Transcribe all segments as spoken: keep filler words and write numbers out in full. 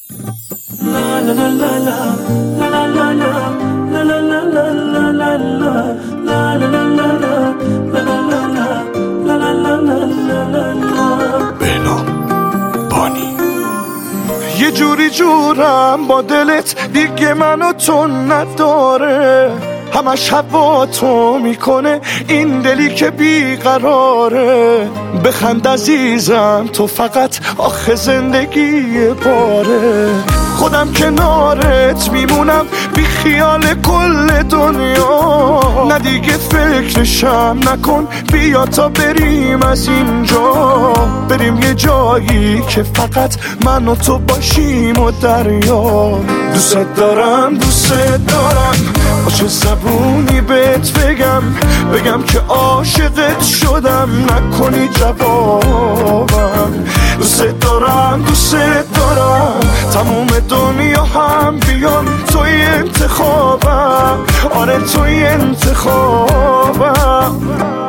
بلا بانی یه جوری جورم با دلت دیگه منو تو نداره، همش هوا تو میکنه این دلی که بیقراره. بخند عزیزم تو فقط آخه زندگی باره، خودم کنارت میمونم بی خیال کل دنیا. نه دیگه فکرشم نکن، بیا تا بریم از اینجا، بریم یه جایی که فقط من و تو باشیم و دریا. دوست دارم دوست دارم با چه زبونی بهت بگم، بگم که عاشقت شدم نکنی جوابم. دوست دارم دوست دارم تموم دنیا هم بیان توی انتخابم، آره توی انتخابم.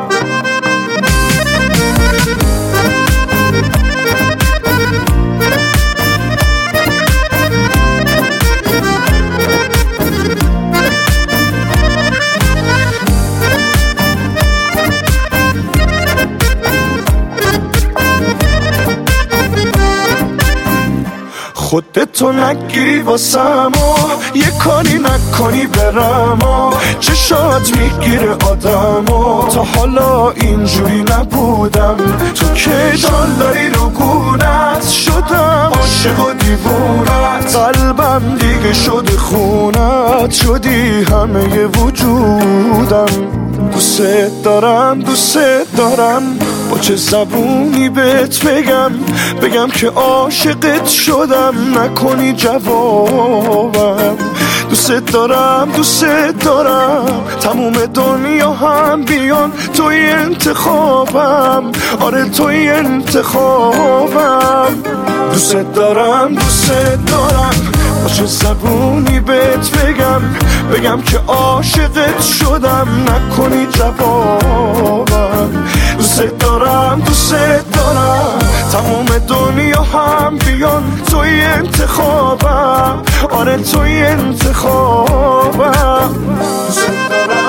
خودتو نگیری واسم و یه کاری نکنی برم و چشات میگیره آدم و تا حالا اینجوری نبودم. تو که داری رو گونت شدم عاشق و دیوونت، قلبم دیگه شده خونت، شدی همه وجودم. دوست دارم دوست دارم با چه زبونی بهت بگم، بگم که عاشقت شدم نکنی جوابم. دوست دارم دوست دارم تموم دنیا هم بیان توی انتخابم، آره توی انتخابم. دوست دارم دوست دارم با چه زبونی بهت بگم، بگم که عاشقت شدم نکنی جوابم. دوست دارم دوست دارم تموم دنیا هم بیان توی انتخابم، آره توی انتخابم. دوست دارم